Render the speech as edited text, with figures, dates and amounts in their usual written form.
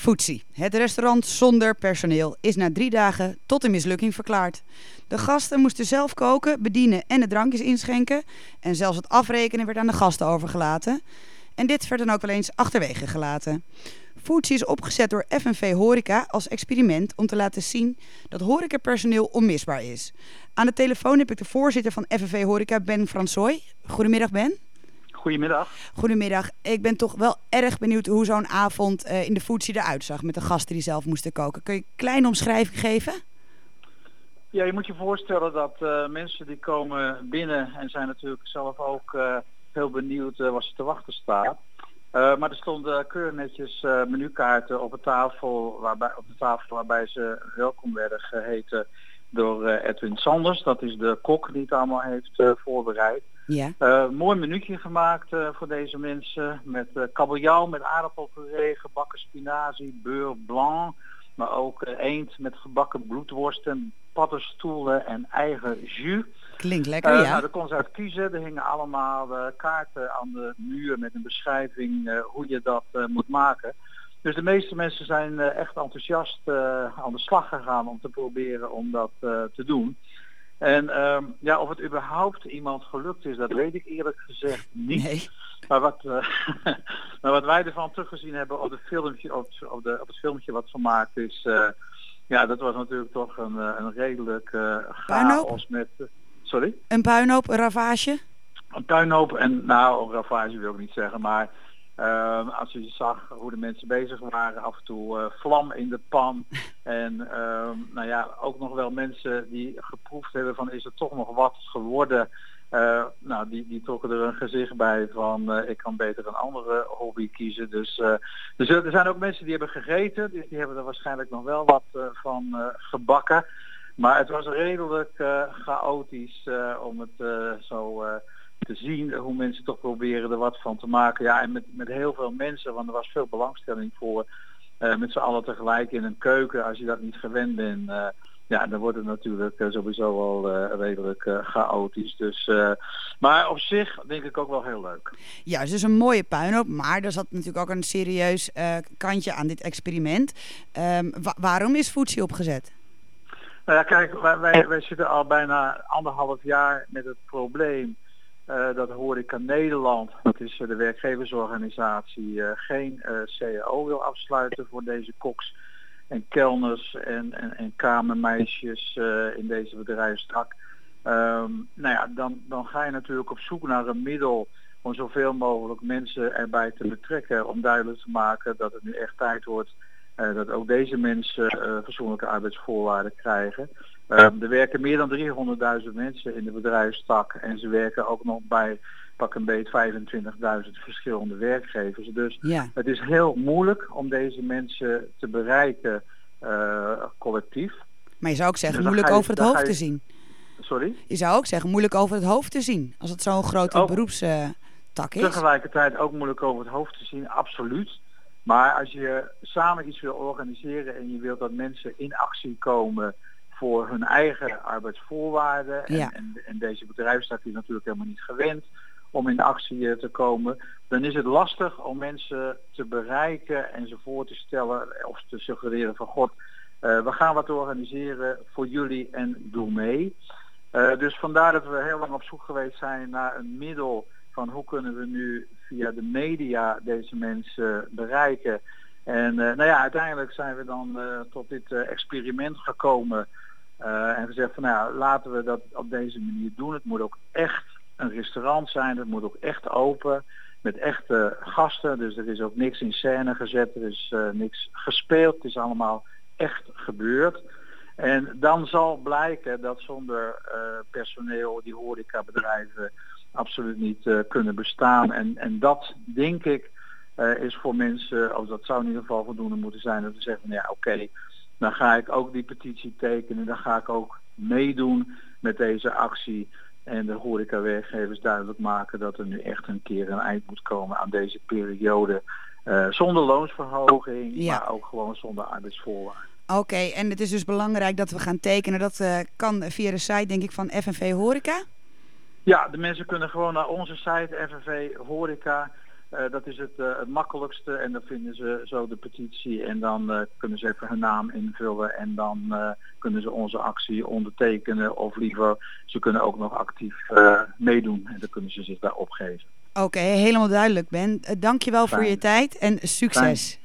Foodsie, het restaurant zonder personeel, is na 3 dagen tot een mislukking verklaard. De gasten moesten zelf koken, bedienen en de drankjes inschenken. En zelfs het afrekenen werd aan de gasten overgelaten. En dit werd dan ook wel eens achterwege gelaten. Foodsie is opgezet door FNV Horeca als experiment om te laten zien dat horecapersoneel onmisbaar is. Aan de telefoon heb ik de voorzitter van FNV Horeca, Ben Fransoy. Goedemiddag, Ben. Goedemiddag. Goedemiddag. Ik ben toch wel erg benieuwd hoe zo'n avond in de Foodsie eruit zag met de gasten die zelf moesten koken. Kun je een kleine omschrijving geven? Ja, je moet je voorstellen dat mensen die komen binnen en zijn natuurlijk zelf ook heel benieuwd wat ze te wachten staat. Maar er stonden keurig netjes menukaarten op de tafel waarbij ze welkom werden geheten door Edwin Sanders. Dat is de kok die het allemaal heeft voorbereid. Ja. Mooi menuutje gemaakt voor deze mensen met kabeljauw, met aardappelpuree, gebakken spinazie, beurre blanc, maar ook eend met gebakken bloedworsten, paddenstoelen en eigen jus. Klinkt lekker, ja. Nou, daar kon ze uit kiezen. Er hingen allemaal kaarten aan de muur met een beschrijving hoe je dat moet maken. Dus de meeste mensen zijn echt enthousiast aan de slag gegaan om te proberen om dat te doen. En of het überhaupt iemand gelukt is, dat weet ik eerlijk gezegd niet. Nee. Maar wat wij ervan teruggezien hebben op het filmpje wat gemaakt is, dat was natuurlijk toch een redelijk chaos met... Sorry? Een puinhoop, een ravage? Een puinhoop en een ravage wil ik niet zeggen, maar als je zag hoe de mensen bezig waren, af en toe vlam in de pan en ook nog wel mensen die geproefd hebben van is er toch nog wat geworden, die trokken er een gezicht bij van ik kan beter een andere hobby kiezen. Dus er zijn ook mensen die hebben gegeten, dus die hebben er waarschijnlijk nog wel wat van gebakken. Maar het was redelijk chaotisch om het zo te zien hoe mensen toch proberen er wat van te maken. Ja, en met heel veel mensen, want er was veel belangstelling voor met z'n allen tegelijk in een keuken. Als je dat niet gewend bent, dan wordt het natuurlijk sowieso al redelijk chaotisch. Dus, maar op zich denk ik ook wel heel leuk. Ja, het is een mooie puinhoop, maar er zat natuurlijk ook een serieus kantje aan dit experiment. Waarom is Foodsie opgezet? Nou ja, kijk, wij zitten al bijna 1,5 jaar met het probleem dat Horeca Nederland, dat is de werkgeversorganisatie, geen CAO wil afsluiten voor deze koks en kelners en kamermeisjes in deze bedrijfstak. Dan ga je natuurlijk op zoek naar een middel om zoveel mogelijk mensen erbij te betrekken, om duidelijk te maken dat het nu echt tijd wordt dat ook deze mensen fatsoenlijke arbeidsvoorwaarden krijgen. Er werken meer dan 300.000 mensen in de bedrijfstak en ze werken ook nog bij pak een beet 25.000 verschillende werkgevers. Dus Het is heel moeilijk om deze mensen te bereiken collectief. Maar je zou ook zeggen moeilijk over het hoofd te zien. Sorry? Je zou ook zeggen moeilijk over het hoofd te zien, als het zo'n grote beroepstak is. Tegelijkertijd ook moeilijk over het hoofd te zien, absoluut. Maar als je samen iets wil organiseren en je wilt dat mensen in actie komen voor hun eigen arbeidsvoorwaarden en deze bedrijfstak is natuurlijk helemaal niet gewend om in actie te komen, dan is het lastig om mensen te bereiken en ze voor te stellen of te suggereren van god, we gaan wat organiseren voor jullie en doe mee. Dus vandaar dat we heel lang op zoek geweest zijn naar een middel van hoe kunnen we nu via de media deze mensen bereiken. En uiteindelijk zijn we dan tot dit experiment gekomen en gezegd van laten we dat op deze manier doen. Het moet ook echt een restaurant zijn, het moet ook echt open met echte gasten. Dus er is ook niks in scène gezet, er is niks gespeeld, het is allemaal echt gebeurd. En dan zal blijken dat zonder personeel die horecabedrijven absoluut niet kunnen bestaan. En dat denk ik is voor mensen, of dat zou in ieder geval voldoende moeten zijn, dat we zeggen van oké, dan ga ik ook die petitie tekenen, dan ga ik ook meedoen met deze actie en de horecawerkgevers duidelijk maken dat er nu echt een keer een eind moet komen aan deze periode zonder loonsverhoging, maar ook gewoon zonder arbeidsvoorwaarden. Oké, en het is dus belangrijk dat we gaan tekenen. Dat kan via de site, denk ik, van FNV Horeca? Ja, de mensen kunnen gewoon naar onze site FNV Horeca Dat is het makkelijkste en dan vinden ze zo de petitie en dan kunnen ze even hun naam invullen en dan kunnen ze onze actie ondertekenen of liever ze kunnen ook nog actief meedoen en dan kunnen ze zich daar opgeven. Oké, helemaal duidelijk Ben. Dankjewel voor je tijd en succes. Fijn.